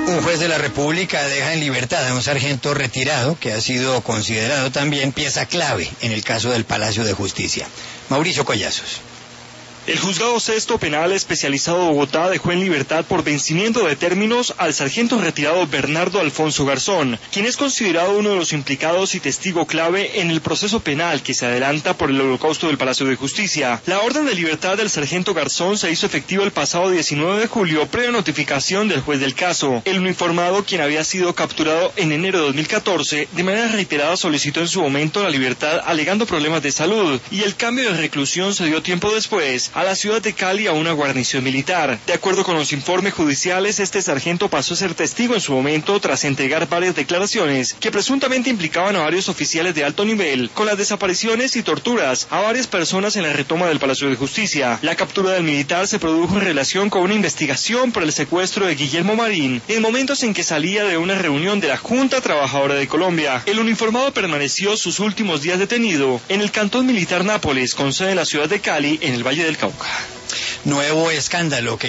Un juez de la República deja en libertad a un sargento retirado que ha sido considerado también pieza clave en el caso del Palacio de Justicia. Mauricio Collazos. El Juzgado Sexto Penal Especializado de Bogotá dejó en libertad por vencimiento de términos al sargento retirado Bernardo Alfonso Garzón, quien es considerado uno de los implicados y testigo clave en el proceso penal que se adelanta por el holocausto del Palacio de Justicia. La orden de libertad del sargento Garzón se hizo efectiva el pasado 19 de julio, previa notificación del juez del caso. El uniformado, quien había sido capturado en enero de 2014, de manera reiterada solicitó en su momento la libertad alegando problemas de salud, y el cambio de reclusión se dio tiempo después a la ciudad de Cali a una guarnición militar. De acuerdo con los informes judiciales, este sargento pasó a ser testigo en su momento tras entregar varias declaraciones que presuntamente implicaban a varios oficiales de alto nivel con las desapariciones y torturas a varias personas en la retoma del Palacio de Justicia. La captura del militar se produjo en relación con una investigación por el secuestro de Guillermo Marín en momentos en que salía de una reunión de la Junta Trabajadora de Colombia. El uniformado permaneció sus últimos días detenido en el Cantón Militar Nápoles, con sede en la ciudad de Cali, en el Valle del Cauca. Nuevo escándalo que